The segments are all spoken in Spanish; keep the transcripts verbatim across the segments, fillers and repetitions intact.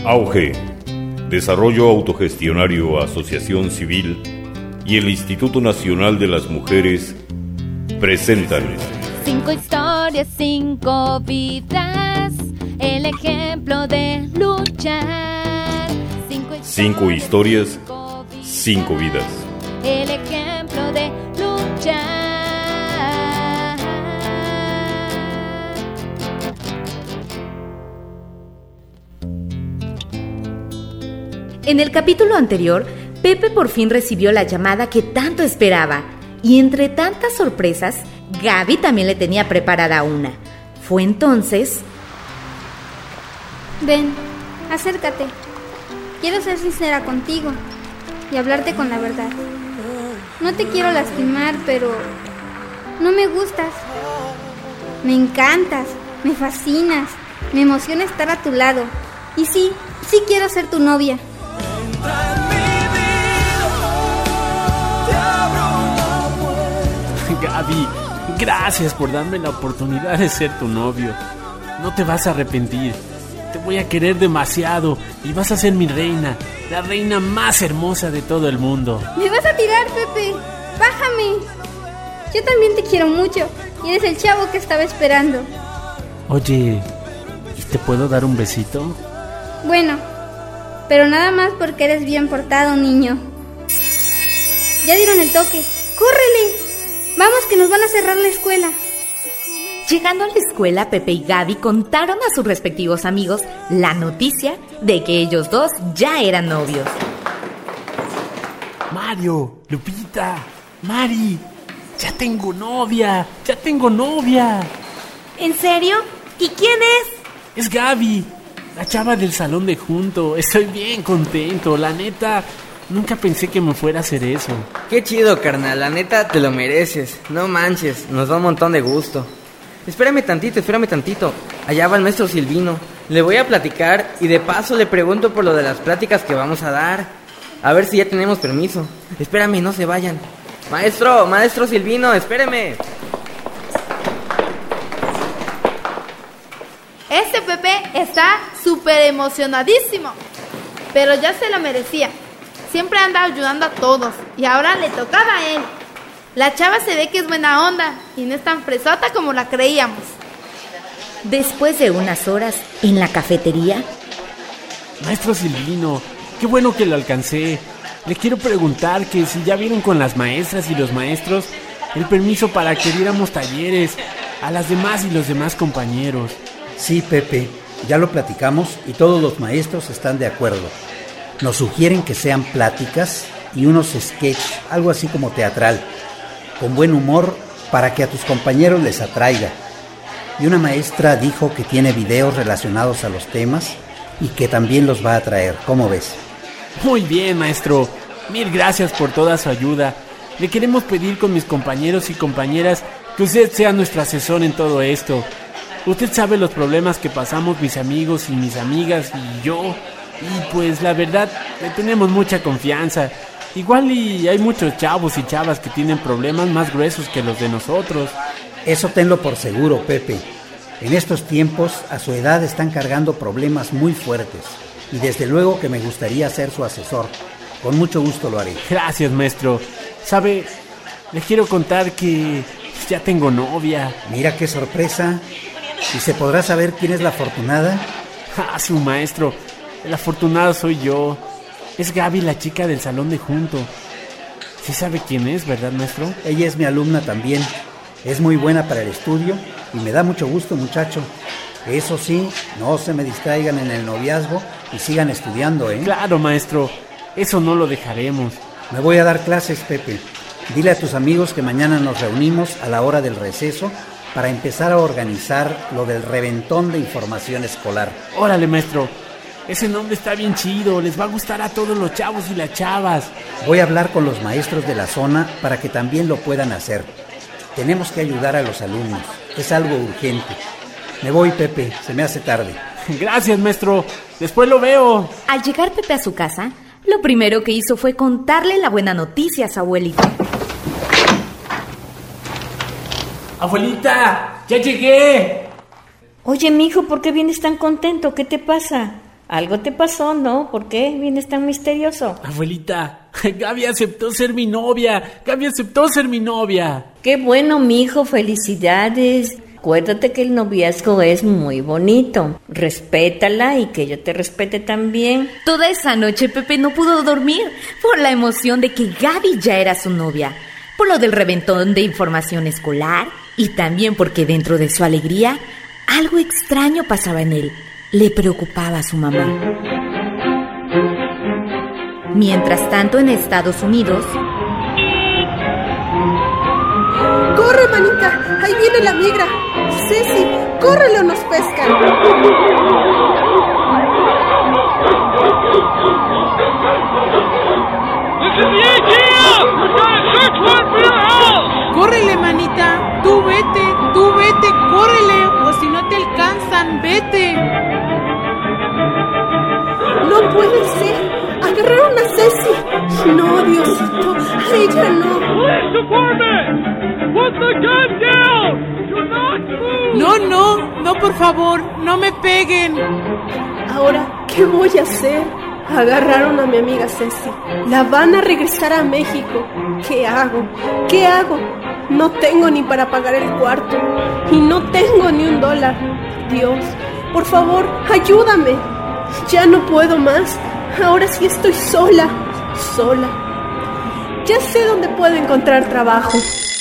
Auge, Desarrollo Autogestionario Asociación Civil y el Instituto Nacional de las Mujeres presentan Cinco historias, cinco vidas, el ejemplo de luchar. Cinco historias, Cinco historias, cinco vidas. El ejemplo de luchar. En el capítulo anterior, Pepe por fin recibió la llamada que tanto esperaba. Y entre tantas sorpresas, Gaby también le tenía preparada una. Fue entonces... Ven, acércate. Quiero ser sincera contigo y hablarte con la verdad. No te quiero lastimar, pero no me gustas. Me encantas, me fascinas, me emociona estar a tu lado. Y sí, sí quiero ser tu novia. Gaby, gracias por darme la oportunidad de ser tu novio. No te vas a arrepentir. Te voy a querer demasiado y vas a ser mi reina, la reina más hermosa de todo el mundo. ¿Me vas a tirar, Pepe? ¡Bájame! Yo también te quiero mucho y eres el chavo que estaba esperando. Oye, ¿y te puedo dar un besito? Bueno, pero nada más porque eres bien portado, niño. Ya dieron el toque. ¡Córrele! Vamos, que nos van a cerrar la escuela. Llegando a la escuela, Pepe y Gaby contaron a sus respectivos amigos la noticia de que ellos dos ya eran novios. Mario, Lupita, Mari, ya tengo novia, ya tengo novia. ¿En serio? ¿Y quién es? Es Gaby, la chava del salón de junto. Estoy bien contento, la neta. Nunca pensé que me fuera a hacer eso. Qué chido, carnal, la neta te lo mereces. No manches, nos da un montón de gusto. Espérame tantito, espérame tantito. Allá va el maestro Silvino. Le voy a platicar y de paso le pregunto por lo de las pláticas que vamos a dar. A ver si ya tenemos permiso. Espérame, no se vayan. Maestro, maestro Silvino, espéreme. Este Pepe está súper emocionadísimo, pero ya se lo merecía. Siempre anda ayudando a todos y ahora le tocaba a él. La chava se ve que es buena onda y no es tan fresota como la creíamos. Después de unas horas en la cafetería... Maestro Silvino, qué bueno que lo alcancé. Le quiero preguntar que si ya vieron con las maestras y los maestros el permiso para que diéramos talleres a las demás y los demás compañeros. Sí, Pepe, ya lo platicamos y todos los maestros están de acuerdo. Nos sugieren que sean pláticas y unos sketches, algo así como teatral, con buen humor para que a tus compañeros les atraiga. Y una maestra dijo que tiene videos relacionados a los temas y que también los va a traer. ¿Cómo ves? Muy bien, maestro. Mil gracias por toda su ayuda. Le queremos pedir con mis compañeros y compañeras que usted sea nuestro asesor en todo esto. Usted sabe los problemas que pasamos mis amigos y mis amigas y yo. Y pues la verdad, le tenemos mucha confianza. Igual y hay muchos chavos y chavas que tienen problemas más gruesos que los de nosotros. Eso tenlo por seguro, Pepe. En estos tiempos, a su edad están cargando problemas muy fuertes. Y desde luego que me gustaría ser su asesor. Con mucho gusto lo haré. Gracias, maestro. ¿Sabe? Les quiero contar que ya tengo novia. Mira qué sorpresa. ¿Y se podrá saber quién es la afortunada? Ah, su maestro. El afortunado soy yo. Es Gaby, la chica del salón de junto. ¿Sí sabe quién es, verdad, maestro? Ella es mi alumna también. Es muy buena para el estudio y me da mucho gusto, muchacho. Eso sí, no se me distraigan en el noviazgo y sigan estudiando, ¿eh? Claro, maestro. Eso no lo dejaremos. Me voy a dar clases, Pepe. Dile a tus amigos que mañana nos reunimos a la hora del receso para empezar a organizar lo del reventón de información escolar. Órale, maestro. Ese nombre está bien chido, les va a gustar a todos los chavos y las chavas. Voy a hablar con los maestros de la zona para que también lo puedan hacer. Tenemos que ayudar a los alumnos, es algo urgente. Me voy, Pepe, se me hace tarde. Gracias, maestro, después lo veo. Al llegar Pepe a su casa, lo primero que hizo fue contarle la buena noticia a su abuelita. ¡Abuelita! ¡Ya llegué! Oye, mijo, ¿por qué vienes tan contento? ¿Qué te pasa? Algo te pasó, ¿no? ¿Por qué vienes tan misterioso? Abuelita, Gaby aceptó ser mi novia. Gaby aceptó ser mi novia. Qué bueno, mijo, felicidades. Acuérdate que el noviazgo es muy bonito. Respétala y que yo te respete también. Toda esa noche Pepe no pudo dormir por la emoción de que Gaby ya era su novia, por lo del reventón de información escolar y también porque dentro de su alegría algo extraño pasaba en él. Le preocupaba a su mamá. Mientras tanto, en Estados Unidos... ¡Corre, manita! ¡Ahí viene la migra! ¡Ceci! ¡Córrele o nos pescan! ¡Córrele, manita! ¡Tú vete! ¡Tú vete! ¡Córrele! O si no te alcanzan, vete. ¡No puede ser! ¡Agarraron a Ceci! ¡No, Diosito! ¡A ella no! No, no, no, por favor, no me peguen. Ahora, ¿qué voy a hacer? Agarraron a mi amiga Ceci. La van a regresar a México. ¿Qué hago? ¿Qué hago? No tengo ni para pagar el cuarto. Y no tengo ni un dólar. Dios, por favor, ayúdame. Ya no puedo más. Ahora sí estoy sola. Sola. Ya sé dónde puedo encontrar trabajo.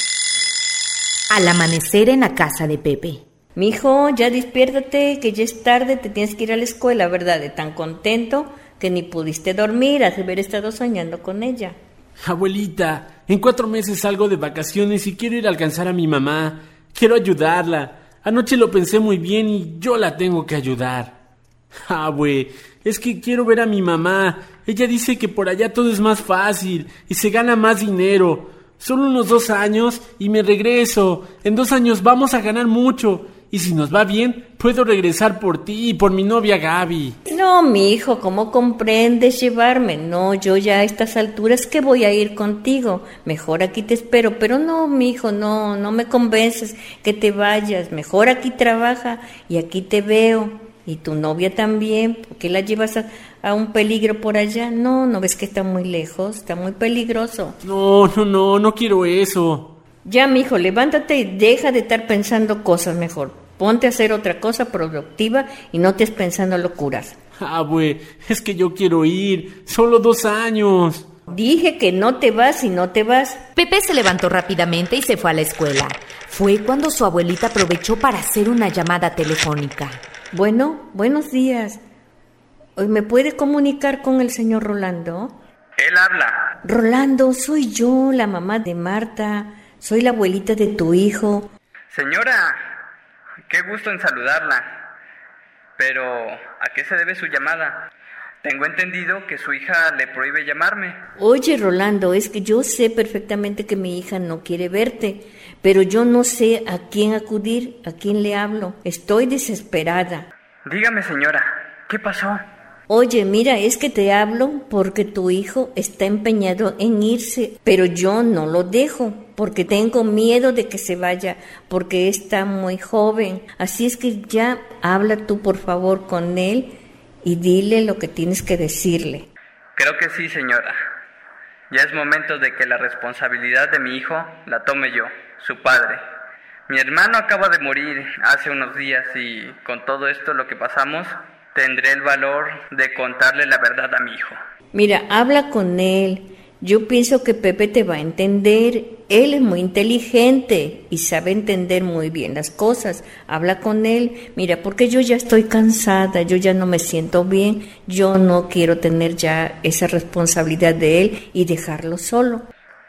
Al amanecer en la casa de Pepe. Mijo, ya despiértate, que ya es tarde, te tienes que ir a la escuela, ¿verdad? De tan contento que ni pudiste dormir, has de haber estado soñando con ella. Abuelita, en cuatro meses salgo de vacaciones y quiero ir a alcanzar a mi mamá. Quiero ayudarla. Anoche lo pensé muy bien y yo la tengo que ayudar. Abue, es que quiero ver a mi mamá. Ella dice que por allá todo es más fácil y se gana más dinero. Solo unos dos años y me regreso. En dos años vamos a ganar mucho. Y si nos va bien, puedo regresar por ti y por mi novia Gaby. No, mi hijo, ¿cómo comprendes llevarme? No, yo ya a estas alturas que voy a ir contigo. Mejor aquí te espero. Pero no, mi hijo, no, no me convences que te vayas. Mejor aquí trabaja y aquí te veo. Y tu novia también. ¿Por qué la llevas a, a un peligro por allá? No, ¿no ves que está muy lejos? Está muy peligroso. No, no, no, no quiero eso. Ya, mijo, levántate y deja de estar pensando cosas mejor. Ponte a hacer otra cosa productiva y no estés pensando locuras. Ah, güey, es que yo quiero ir. Solo dos años. Dije que no te vas y no te vas. Pepe se levantó rápidamente y se fue a la escuela. Fue cuando su abuelita aprovechó para hacer una llamada telefónica. Bueno, buenos días. ¿Me puede comunicar con el señor Rolando? Él habla. Rolando, soy yo, la mamá de Marta. Soy la abuelita de tu hijo. Señora, qué gusto en saludarla. Pero, ¿a qué se debe su llamada? Tengo entendido que su hija le prohíbe llamarme. Oye, Rolando, es que yo sé perfectamente que mi hija no quiere verte, pero yo no sé a quién acudir, a quién le hablo. Estoy desesperada. Dígame, señora, ¿qué pasó? Oye, mira, es que te hablo porque tu hijo está empeñado en irse, pero yo no lo dejo, porque tengo miedo de que se vaya, porque está muy joven. Así es que ya habla tú, por favor, con él y dile lo que tienes que decirle. Creo que sí, señora. Ya es momento de que la responsabilidad de mi hijo la tome yo, su padre. Mi hermano acaba de morir hace unos días y con todo esto lo que pasamos, tendré el valor de contarle la verdad a mi hijo. Mira, habla con él. Yo pienso que Pepe te va a entender. Él es muy inteligente y sabe entender muy bien las cosas. Habla con él. Mira, porque yo ya estoy cansada, yo ya no me siento bien. Yo no quiero tener ya esa responsabilidad de él y dejarlo solo.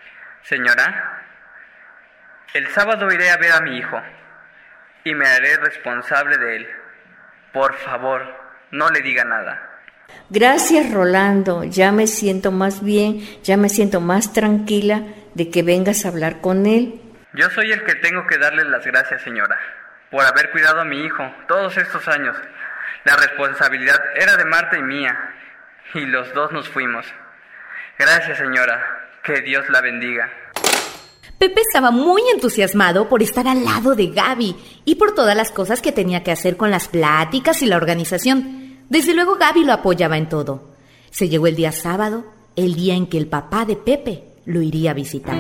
Señora, el sábado iré a ver a mi hijo y me haré responsable de él. Por favor, no le diga nada. Gracias, Rolando, ya me siento más bien, ya me siento más tranquila de que vengas a hablar con él. Yo soy el que tengo que darle las gracias, señora, por haber cuidado a mi hijo todos estos años. La responsabilidad era de Marta y mía, y los dos nos fuimos. Gracias, señora, que Dios la bendiga. Pepe estaba muy entusiasmado por estar al lado de Gaby y por todas las cosas que tenía que hacer con las pláticas y la organización. Desde luego Gaby lo apoyaba en todo. Se llegó el día sábado, el día en que el papá de Pepe lo iría a visitar.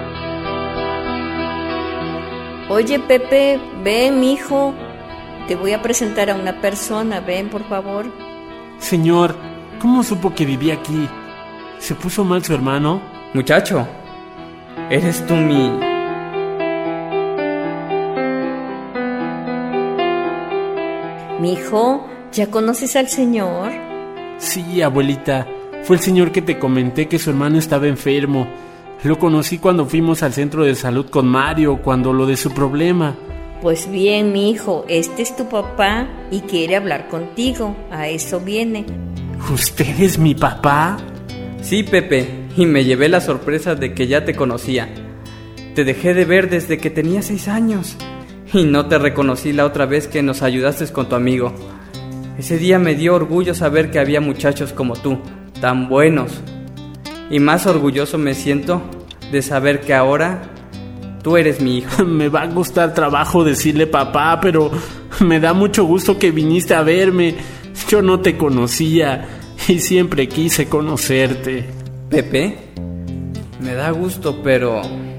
Oye, Pepe, ven, mijo. Te voy a presentar a una persona. Ven, por favor. Señor, ¿cómo supo que vivía aquí? ¿Se puso mal su hermano? Muchacho, ¿eres tú mi...? Mijo, ¿ya conoces al señor? Sí, abuelita. Fue el señor que te comenté que su hermano estaba enfermo. Lo conocí cuando fuimos al centro de salud con Mario, cuando lo de su problema. Pues bien, mi hijo, este es tu papá y quiere hablar contigo. A eso viene. ¿Usted es mi papá? Sí, Pepe, y me llevé la sorpresa de que ya te conocía. Te dejé de ver desde que tenía seis años y no te reconocí la otra vez que nos ayudaste con tu amigo. Ese día me dio orgullo saber que había muchachos como tú, tan buenos. Y más orgulloso me siento de saber que ahora tú eres mi hijo. Me va a costar trabajo decirle papá, pero me da mucho gusto que viniste a verme. Yo no te conocía y siempre quise conocerte. Pepe, me da gusto, pero...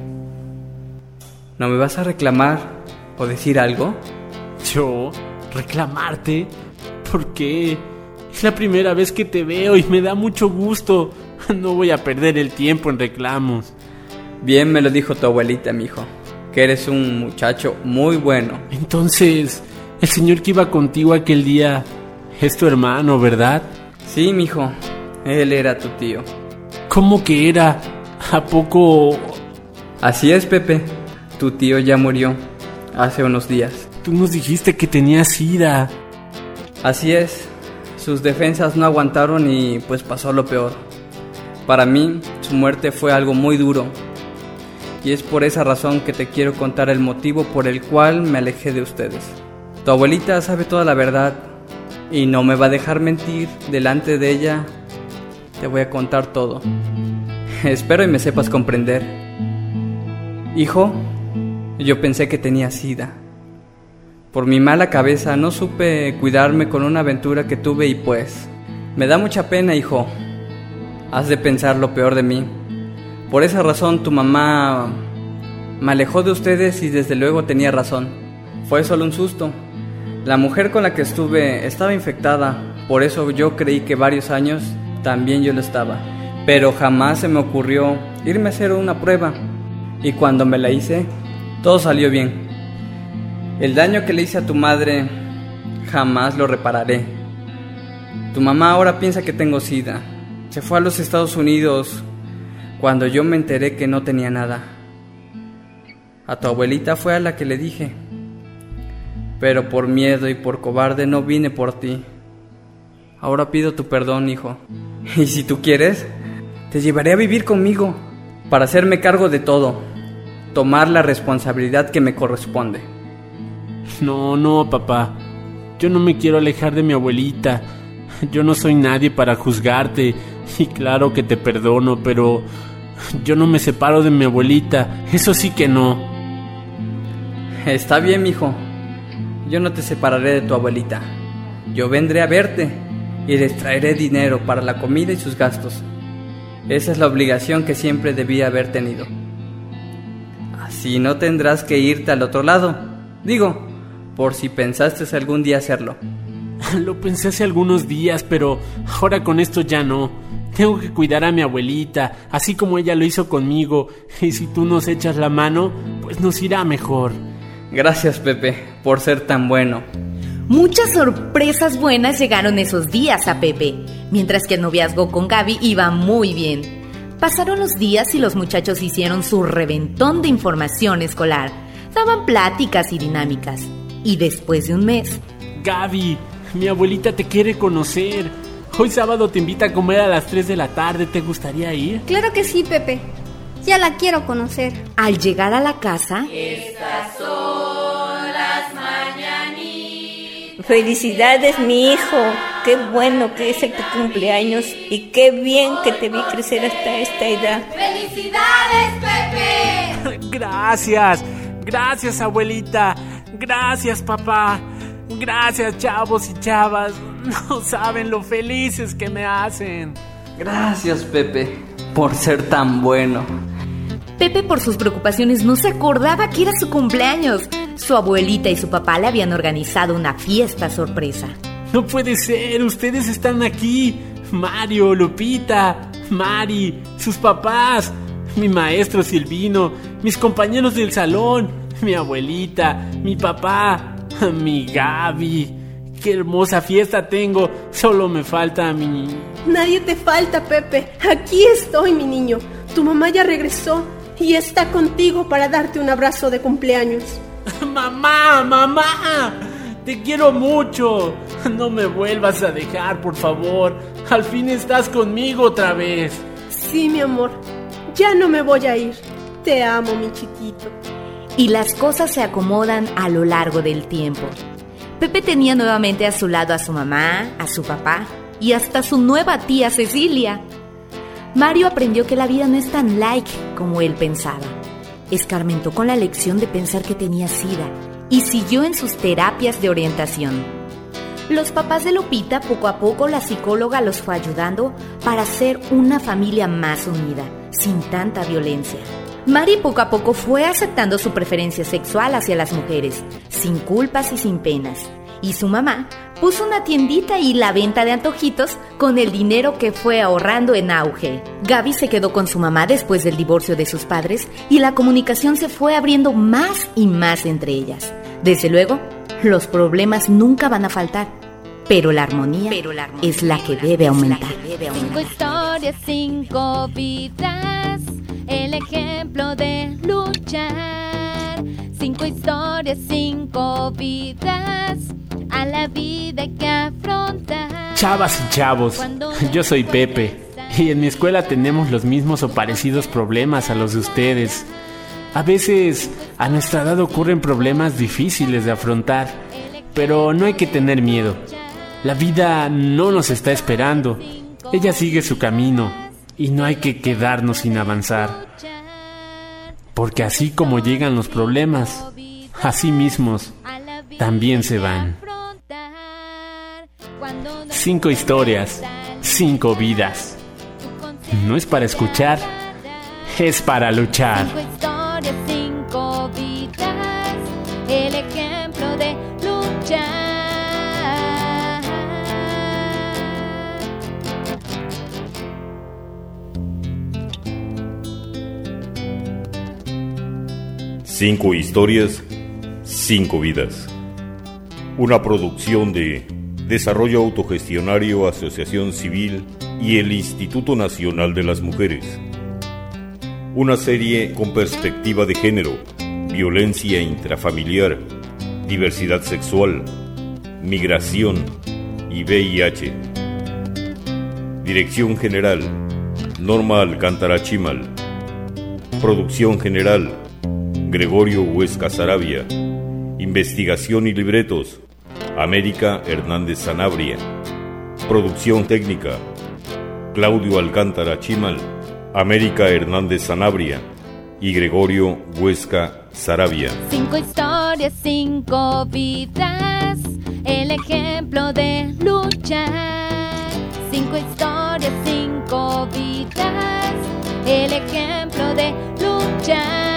¿no me vas a reclamar o decir algo? ¿Yo? ¿Reclamarte? ¿Por qué? Es la primera vez que te veo y me da mucho gusto. No voy a perder el tiempo en reclamos. Bien me lo dijo tu abuelita, mijo, que eres un muchacho muy bueno. Entonces, el señor que iba contigo aquel día es tu hermano, ¿verdad? Sí, mijo, él era tu tío. ¿Cómo que era? ¿A poco...? Así es, Pepe, tu tío ya murió hace unos días. Tú nos dijiste que tenía sida. Así es, sus defensas no aguantaron y pues pasó lo peor. Para mí, su muerte fue algo muy duro. Y es por esa razón que te quiero contar el motivo por el cual me alejé de ustedes. Tu abuelita sabe toda la verdad y no me va a dejar mentir delante de ella. Te voy a contar todo. Espero y me sepas comprender. Hijo, yo pensé que tenía sida. Por mi mala cabeza no supe cuidarme con una aventura que tuve y pues... me da mucha pena, hijo. Has de pensar lo peor de mí. Por esa razón tu mamá me alejó de ustedes y desde luego tenía razón. Fue solo un susto. La mujer con la que estuve estaba infectada, por eso yo creí que varios años también yo lo estaba. Pero jamás se me ocurrió irme a hacer una prueba. Y cuando me la hice, todo salió bien. El daño que le hice a tu madre jamás lo repararé. Tu mamá ahora piensa que tengo sida. Se fue a los Estados Unidos cuando yo me enteré que no tenía nada. A tu abuelita fue a la que le dije. Pero por miedo y por cobarde no vine por ti. Ahora pido tu perdón, hijo. Y si tú quieres, te llevaré a vivir conmigo para hacerme cargo de todo. Tomar la responsabilidad que me corresponde. No, no, papá. Yo no me quiero alejar de mi abuelita. Yo no soy nadie para juzgarte. Y claro que te perdono, pero yo no me separo de mi abuelita. Eso sí que no. Está bien, mijo. Yo no te separaré de tu abuelita. Yo vendré a verte y les traeré dinero para la comida y sus gastos. Esa es la obligación que siempre debía haber tenido. Así no tendrás que irte al otro lado. Digo, por si pensaste algún día hacerlo. Lo pensé hace algunos días, pero ahora con esto ya no. Tengo que cuidar a mi abuelita, así como ella lo hizo conmigo. Y si tú nos echas la mano, pues nos irá mejor. Gracias, Pepe, por ser tan bueno. Muchas sorpresas buenas llegaron esos días a Pepe, mientras que el noviazgo con Gaby iba muy bien. Pasaron los días y los muchachos hicieron su reventón de información escolar. Daban pláticas y dinámicas. Y después de un mes... Gaby, mi abuelita te quiere conocer. Hoy sábado te invita a comer a las tres de la tarde. ¿Te gustaría ir? Claro que sí, Pepe. Ya la quiero conocer. Al llegar a la casa... Estas son las mañanitas. Felicidades, mi hijo. Qué bueno que es tu cumpleaños y qué bien que te vi crecer hasta esta edad. ¡Felicidades, Pepe! Gracias, gracias, abuelita. Gracias, papá. Gracias, chavos y chavas. No saben lo felices que me hacen. Gracias, Pepe, por ser tan bueno. Pepe, por sus preocupaciones, no se acordaba que era su cumpleaños. Su abuelita y su papá le habían organizado una fiesta sorpresa. No puede ser, ustedes están aquí. Mario, Lupita, Mari, sus papás, mi maestro Silvino, mis compañeros del salón, mi abuelita, mi papá, mi Gaby. Qué hermosa fiesta tengo, solo me falta mi... Nadie te falta, Pepe. Aquí estoy, mi niño. Tu mamá ya regresó y está contigo para darte un abrazo de cumpleaños. ¡Mamá, mamá! ¡Te quiero mucho! No me vuelvas a dejar, por favor. Al fin estás conmigo otra vez. Sí, mi amor. Ya no me voy a ir. Te amo, mi chiquito. Y las cosas se acomodan a lo largo del tiempo. Pepe tenía nuevamente a su lado a su mamá, a su papá y hasta su nueva tía Cecilia. Mario aprendió que la vida no es tan like como él pensaba. Escarmentó con la lección de pensar que tenía sida y siguió en sus terapias de orientación. Los papás de Lupita, poco a poco la psicóloga los fue ayudando para hacer una familia más unida, sin tanta violencia. Mari poco a poco fue aceptando su preferencia sexual hacia las mujeres, sin culpas y sin penas. Y su mamá puso una tiendita y la venta de antojitos con el dinero que fue ahorrando en auge. Gaby se quedó con su mamá después del divorcio de sus padres y la comunicación se fue abriendo más y más entre ellas. Desde luego, los problemas nunca van a faltar, pero la armonía, pero la armonía es la que debe aumentar. Cinco historias, cinco vidas, el ejemplo de luchar. Cinco historias, cinco vidas, a la vida hay que afrontar. Chavas y chavos, yo soy Pepe y en mi escuela tenemos los mismos o parecidos problemas a los de ustedes. A veces a nuestra edad ocurren problemas difíciles de afrontar, pero no hay que tener miedo. La vida no nos está esperando, ella sigue su camino y no hay que quedarnos sin avanzar. Porque así como llegan los problemas, así mismos también se van. Cinco historias, cinco vidas. No es para escuchar, es para luchar. Cinco historias, cinco vidas, el ejemplo de luchar. Cinco historias, cinco vidas. Una producción de Desarrollo Autogestionario, Asociación Civil y el Instituto Nacional de las Mujeres. Una serie con perspectiva de género, violencia intrafamiliar, diversidad sexual, migración y V I H. Dirección General, Norma Alcántara Chimal. Producción General, Gregorio Huesca Sarabia. Investigación y libretos, América Hernández Sanabria. Producción técnica, Claudio Alcántara Chimal, América Hernández Sanabria y Gregorio Huesca Sarabia. Cinco historias, cinco vidas, el ejemplo de luchar. Cinco historias, cinco vidas, el ejemplo de luchar.